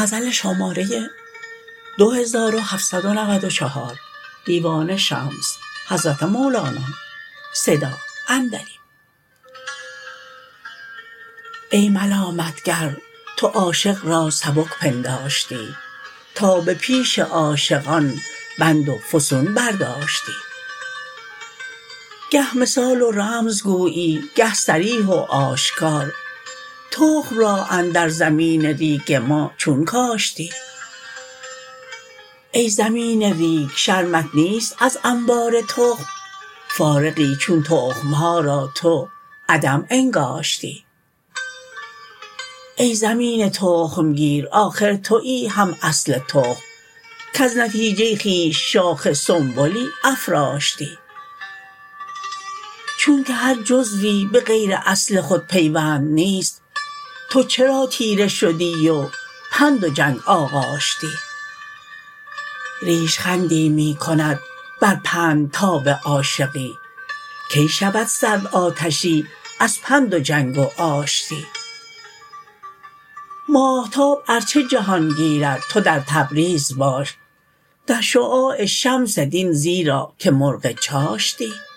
ای ملامتگر تو عاشق را سبک پنداشتی تا به پیش عاشقان بند و فسون برداشتی گه مثال و رمز گویی گه صریح و آشکار تخم را اندر زمین ریگ ما چون کاشتی ای زمین ریگ شرمت نیست از انبار تخم فارغی چون تخم ها را تو عدم انگاشتی ای زمین تخم گیر آخر توی هم اصل تخم کز نتیجه خویش شاخ سنبلی افراشتی چونک هر جزوی به غیر اصل خود پیوند نیست تو چرا تیره شدی و پند و جنگ آغاشتی ریش خندی می کند بر پند تاب عاشقی کی شود سرد آتشی از پند و جنگ و آشتی ماهتاب ار چه جهان گیرد تو در تبریز باش در شعاع شمس دین زیرا که مرغ چاشتی